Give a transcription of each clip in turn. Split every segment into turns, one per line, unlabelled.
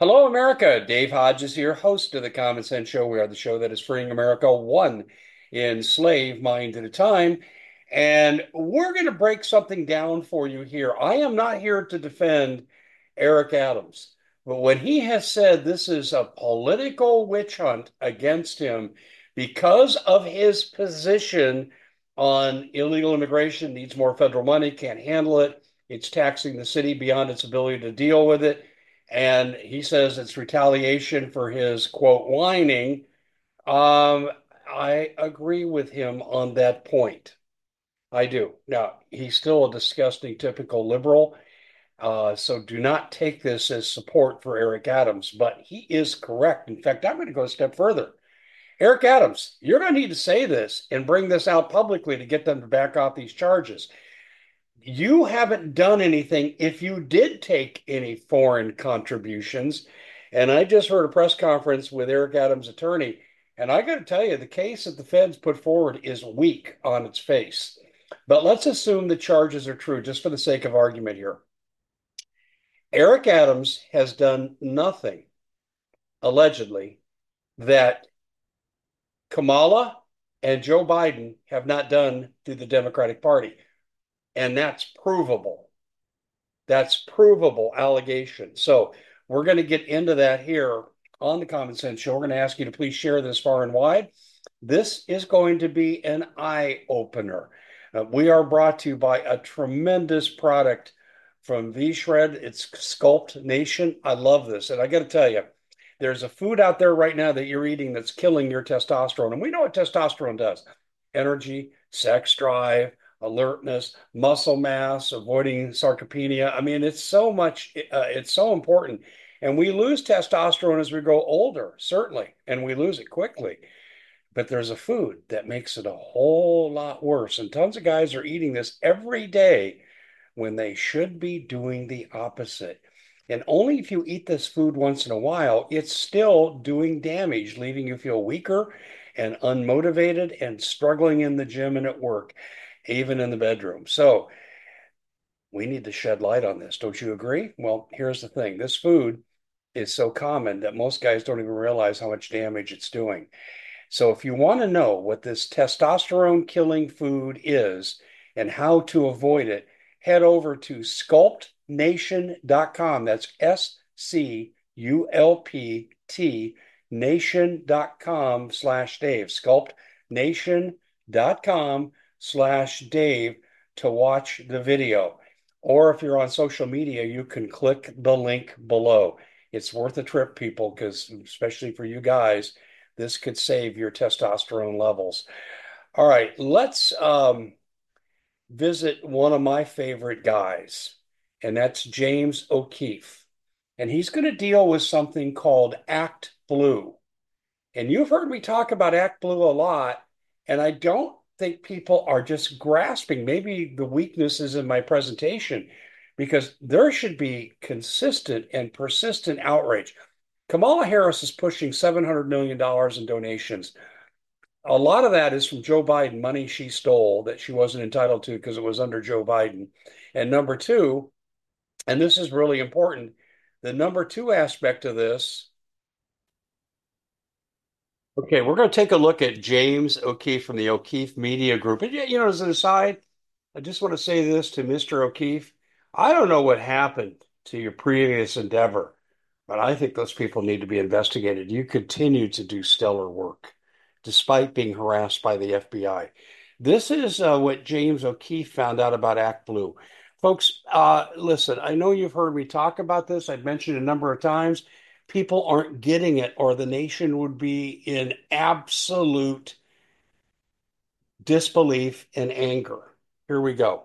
Hello, America. Dave Hodges here, host of the Common Sense Show. We are the show that is freeing America one enslaved mind at a time. And we're going to break something down for you here. I am not here to defend Eric Adams, but when he has said this is a political witch hunt against him because of his position on illegal immigration, needs more federal money, can't handle it, it's taxing the city beyond its ability to deal with it, and he says it's retaliation for his quote whining. Um, I agree with him on that point. I do. Now, he's still a disgusting, typical liberal. So do not take this as support for Eric Adams, but he is correct. In fact, I'm going to go a step further. Eric Adams, you're going to need to say this and bring this out publicly to get them to back off these charges. You haven't done anything if you did take any foreign contributions. And I just heard a press conference with Eric Adams' attorney, and I got to tell you, the case that the feds put forward is weak on its face. But let's assume the charges are true, just for the sake of argument here. Eric Adams has done nothing, allegedly, that Kamala and Joe Biden have not done through the Democratic Party. And that's provable. That's provable allegation. So we're going to get into that here on the Common Sense Show. We're going to ask you to please share this far and wide. This is going to be an eye opener. We are brought to you by a tremendous product from V-Shred. It's Sculpt Nation. I love this. And I got to tell you, there's a food out there right now that you're eating that's killing your testosterone. And we know what testosterone does: energy, sex drive, alertness, muscle mass, avoiding sarcopenia. I mean, it's so much, it's so important. And we lose testosterone as we grow older, certainly, and we lose it quickly. But there's a food that makes it a whole lot worse. And tons of guys are eating this every day when they should be doing the opposite. And only if you eat this food once in a while, it's still doing damage, leaving you feel weaker and unmotivated and struggling in the gym and at work, even in the bedroom. So we need to shed light on this. Don't you agree? Well, here's the thing. This food is so common that most guys don't even realize how much damage it's doing. So if you want to know what this testosterone killing food is and how to avoid it, head over to sculptnation.com. That's SCULPT nation.com/Dave. Sculptnation.com/Dave to watch the video. Or if you're on social media, you can click the link below. It's worth a trip, people, because especially for you guys, this could save your testosterone levels. All right, let's visit one of my favorite guys, and that's James O'Keefe. And he's going to deal with something called Act Blue. And you've heard me talk about Act Blue a lot, and I don't think people are just grasping maybe the weaknesses in my presentation, because there should be consistent and persistent outrage. Kamala Harris is pushing $700 million in donations. A lot of that is from Joe Biden, money she stole that she wasn't entitled to because it was under Joe Biden. And number two, and this is really important, the number two aspect of this. Okay, we're going to take a look at James O'Keefe from the O'Keefe Media Group. And, as an aside, I just want to say this to Mr. O'Keefe. I don't know what happened to your previous endeavor, but I think those people need to be investigated. You continue to do stellar work despite being harassed by the FBI. This is what James O'Keefe found out about Act Blue. Folks, listen, I know you've heard me talk about this. I've mentioned it a number of times. People aren't getting it, or the nation would be in absolute disbelief and anger. Here we go.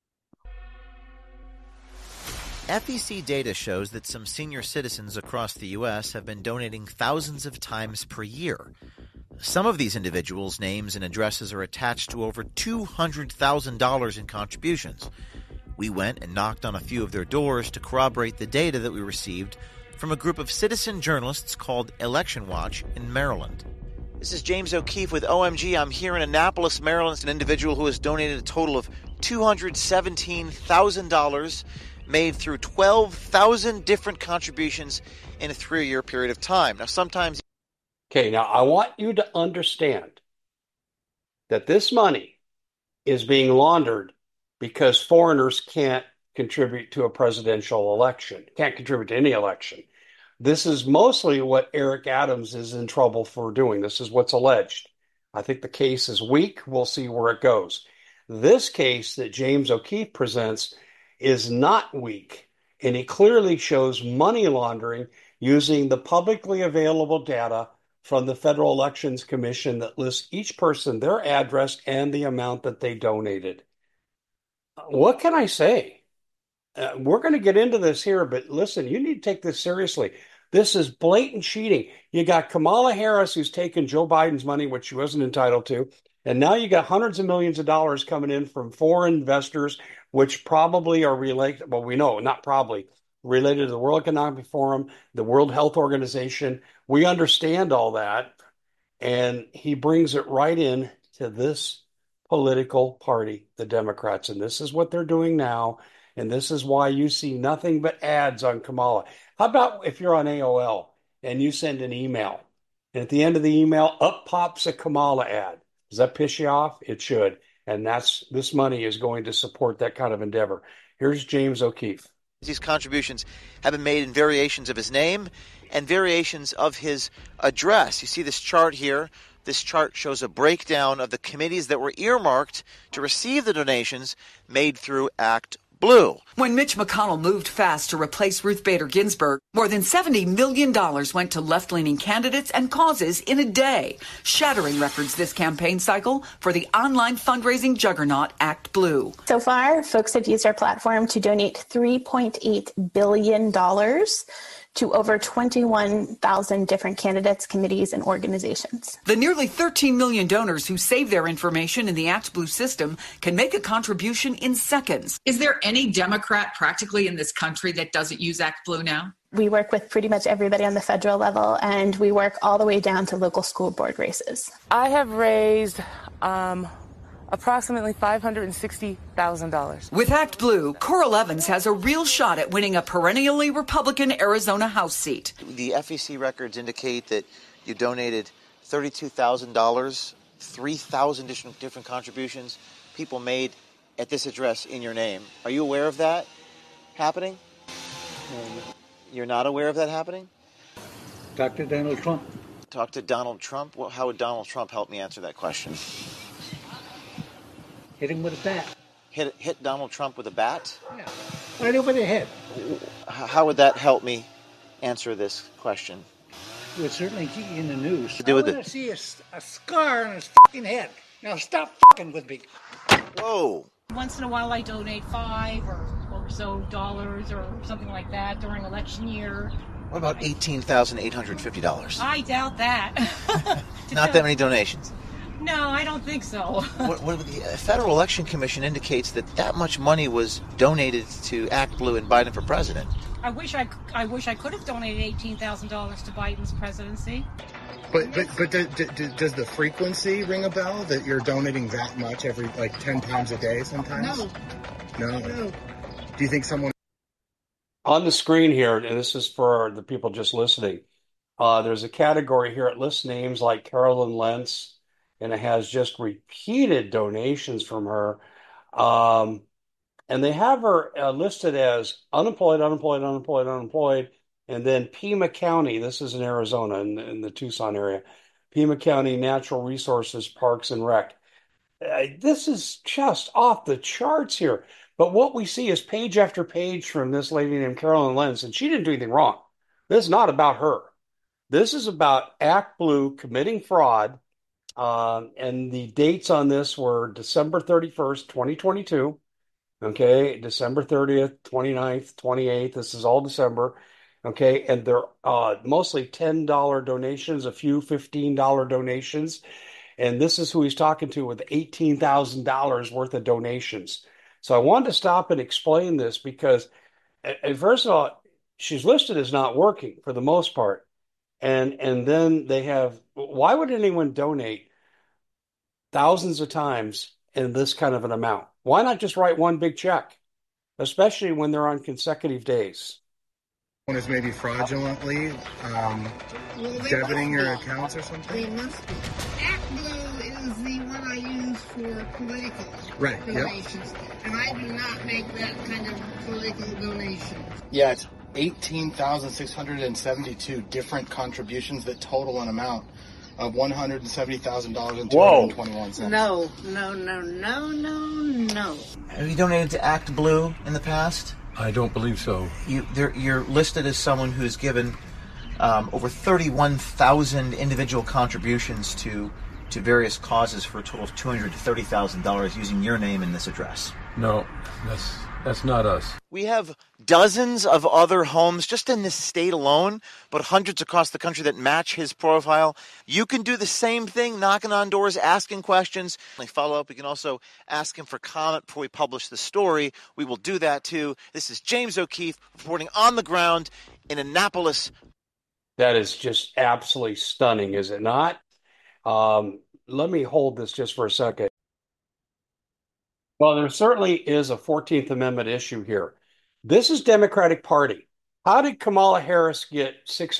FEC data shows that some senior citizens across the U.S. have been donating thousands of times per year. Some of these individuals' names and addresses are attached to over $200,000 in contributions. We went and knocked on a few of their doors to corroborate the data that we received from a group of citizen journalists called Election Watch in Maryland. This is James O'Keefe with OMG. I'm here in Annapolis, Maryland. It's an individual who has donated a total of $217,000, made through 12,000 different contributions in a 3-year period of time. Now, sometimes...
Okay, now I want you to understand that this money is being laundered because foreigners can't contribute to a presidential election, can't contribute to any election. This is mostly what Eric Adams is in trouble for doing. This is what's alleged. I think the case is weak. We'll see where it goes. This case that James O'Keefe presents is not weak, and he clearly shows money laundering using the publicly available data from the Federal Elections Commission that lists each person, their address, and the amount that they donated. What can I say? We're going to get into this here, but listen, you need to take this seriously. This is blatant cheating. You got Kamala Harris, who's taken Joe Biden's money, which she wasn't entitled to. And now you got hundreds of millions of dollars coming in from foreign investors, which probably are related. Well, we know, not probably, related to the World Economic Forum, the World Health Organization. We understand all that. And he brings it right in to this political party, the Democrats. And this is what they're doing now. And this is why you see nothing but ads on Kamala. How about if you're on AOL and you send an email, and at the end of the email, up pops a Kamala ad? Does that piss you off? It should. And this money is going to support that kind of endeavor. Here's James O'Keefe.
These contributions have been made in variations of his name and variations of his address. You see this chart here. This chart shows a breakdown of the committees that were earmarked to receive the donations made through Act Blue.
When Mitch McConnell moved fast to replace Ruth Bader Ginsburg, more than $70 million went to left-leaning candidates and causes in a day, shattering records this campaign cycle for the online fundraising juggernaut Act Blue.
So far, folks have used our platform to donate $3.8 billion to over 21,000 different candidates, committees, and organizations.
The nearly 13 million donors who save their information in the Act Blue system can make a contribution in seconds.
Is there any Democrat practically in this country that doesn't use Act Blue now?
We work with pretty much everybody on the federal level, and we work all the way down to local school board races.
I have raised approximately $560,000.
With Act Blue, Coral Evans has a real shot at winning a perennially Republican Arizona House seat.
The FEC records indicate that you donated $32,000, 3,000 different contributions people made at this address in your name. Are you aware of that happening? You're not aware of that happening?
Talk to Donald Trump.
Talk to Donald Trump? Well, how would Donald Trump help me answer that question?
Hit him with a bat.
Hit Donald Trump with a bat?
Yeah, right over the head.
How would that help me answer this question?
It would certainly get you in the news.
To do with
I want
it.
to see a scar on his fucking head. Now stop fucking with me.
Whoa.
Once in a while I donate $5 or so dollars or something like that during election year.
What about $18,850?
I doubt that.
Not that many donations.
No, I don't think so.
The Federal Election Commission indicates that much money was donated to Act Blue and Biden for president.
I wish I could have donated $18,000 to Biden's presidency.
But does the frequency ring a bell that you're donating that much every 10 times a day sometimes? No. Do you think someone
on the screen here, and this is for the people just listening, there's a category here. It lists names like Carolyn Lentz, and it has just repeated donations from her. And they have her listed as unemployed, and then Pima County. This is in Arizona, in the Tucson area. Pima County Natural Resources, Parks and Rec. This is just off the charts here. But what we see is page after page from this lady named Carolyn Lentz, and she didn't do anything wrong. This is not about her. This is about Act Blue committing fraud. And the dates on this were December 31st, 2022. Okay, December 30th, 29th, 28th. This is all December. Okay, and they're mostly $10 donations, a few $15 donations. And this is who he's talking to with $18,000 worth of donations. So I wanted to stop and explain this because, first of all, she's listed as not working for the most part. And then they have, why would anyone donate thousands of times in this kind of an amount? Why not just write one big check? especially when they're on consecutive days.
One is maybe fraudulently debiting your accounts or something?
They must be. ActBlue is the one I use for political donations. Yep. And I do not make that kind of political donation.
Yeah, it's 18,672 different contributions that total an amount of $170,221.
No.
Have you donated to ActBlue in the past?
I don't believe so.
You're listed as someone who's given over 31,000 individual contributions to various causes for a total of $230,000 to $30,000 using your name in this address.
No, that's not us.
We have dozens of other homes just in this state alone, but hundreds across the country that match his profile. You can do the same thing, knocking on doors, asking questions. Follow up. We can also ask him for comment before we publish the story. We will do that too. This is James O'Keefe reporting on the ground in Annapolis.
That is just absolutely stunning, is it not? Let me hold this just for a second. Well, there certainly is a 14th Amendment issue here. This is Democratic Party. How did Kamala Harris get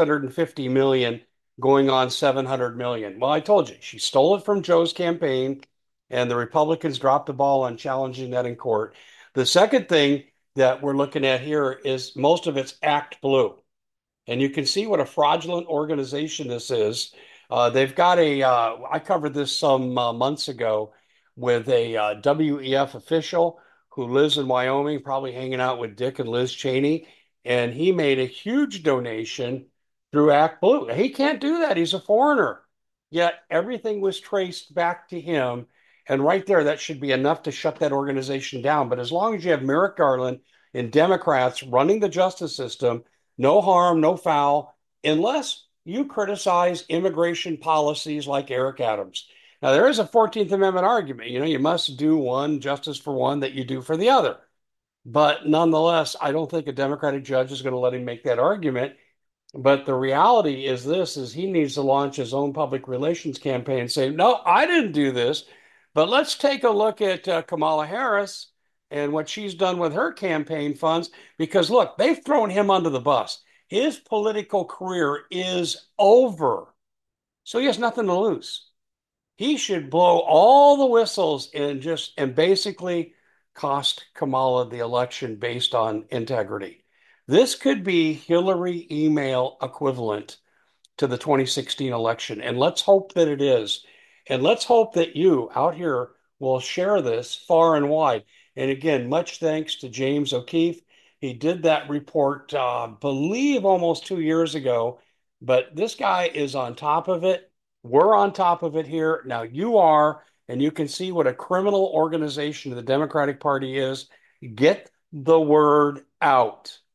650 million going on 700 million? Well, I told you, she stole it from Joe's campaign, and the Republicans dropped the ball on challenging that in court. The second thing that we're looking at here is most of it's ActBlue. And you can see what a fraudulent organization this is. They've got I covered this some months ago with a WEF official who lives in Wyoming, probably hanging out with Dick and Liz Cheney. And he made a huge donation through ActBlue. He can't do that. He's a foreigner. Yet everything was traced back to him. And right there, that should be enough to shut that organization down. But as long as you have Merrick Garland and Democrats running the justice system, no harm, no foul, unless you criticize immigration policies like Eric Adams. Now, there is a 14th Amendment argument. You must do one justice for one that you do for the other. But nonetheless, I don't think a Democratic judge is going to let him make that argument. But the reality is he needs to launch his own public relations campaign and say, no, I didn't do this. But let's take a look at Kamala Harris and what she's done with her campaign funds. Because, look, they've thrown him under the bus. His political career is over. So he has nothing to lose. He should blow all the whistles and basically cost Kamala the election based on integrity. This could be Hillary email equivalent to the 2016 election. And let's hope that it is. And let's hope that you out here will share this far and wide. And again, much thanks to James O'Keefe. He did that report, believe almost 2 years ago, but this guy is on top of it. We're on top of it here. Now you are, and you can see what a criminal organization the Democratic Party is. Get the word out.